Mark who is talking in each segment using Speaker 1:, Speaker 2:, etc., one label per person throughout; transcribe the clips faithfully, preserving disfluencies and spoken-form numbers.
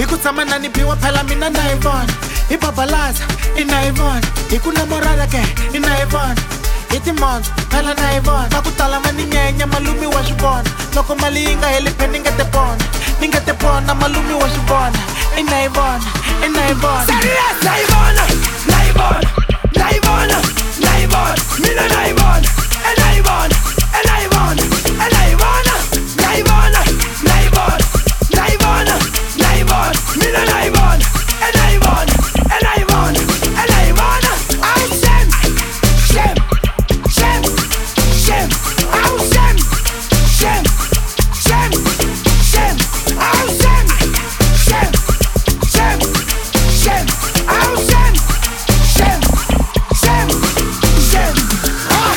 Speaker 1: Ikutama nani piwa pela mina na Ivon. Ibabalaza ina Ivon. Ikuna morada ke ina Ivon. Iti mons pela na Ivon. Makutala mani nyenya malumi wa shubon. Loko mali inga heli pe ninga te pon. Ninga te pon na malumi wa shubon. Ina Ivon, ina Ivon.
Speaker 2: Serious na Ivon, na Ivon, na Ivon, na Ivon. Mina na Ivon, na Ivon, na Ivon, na Ivon, na Ivon, na Ivon, na Ivon, na Ivon. Mina na Ivon, na Ivon, na Ivon, na Ivon. Au shem, shem, shem, shem. Au shem, shem, shem, shem. Au shem, shem, shem, shem. Au shem, shem, shem, shem. Ah.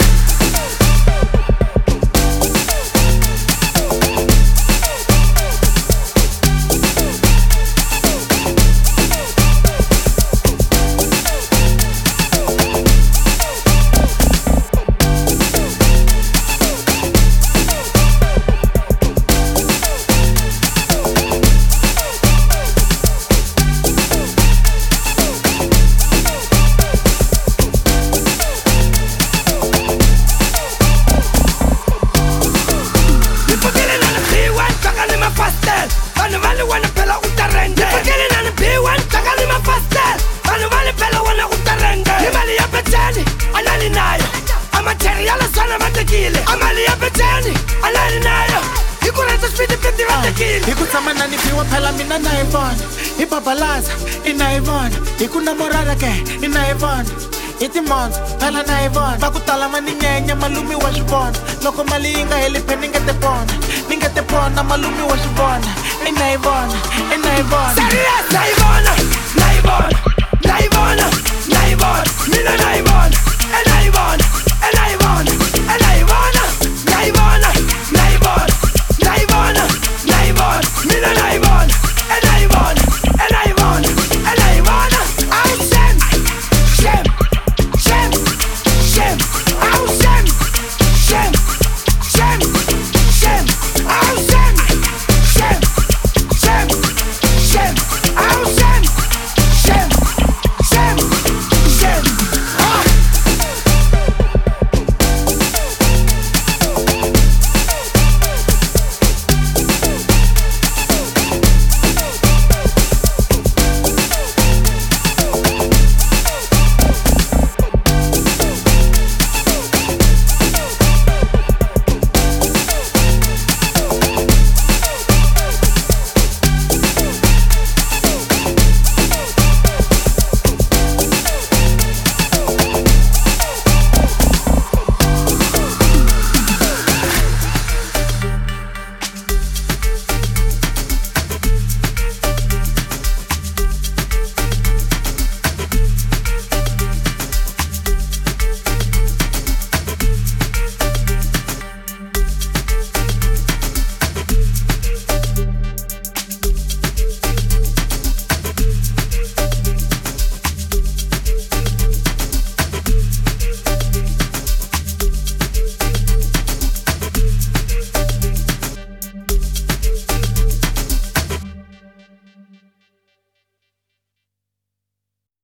Speaker 1: Ikutama nani piwa pela mina na Ivon. Ibabalaza ina Ivon. Ikuna morada ke ina Ivon. Iti mons pela na Ivon. Makutala mani nyenya malumi wa shubon. Loko mali inga heli pe ninga te pon. Ninga te pon na malumi wa shubon. Ina Ivon, ina Ivon.
Speaker 2: Serious na Ivon, na Ivon, na Ivon, na Ivon. Mina na Ivon, na Ivon.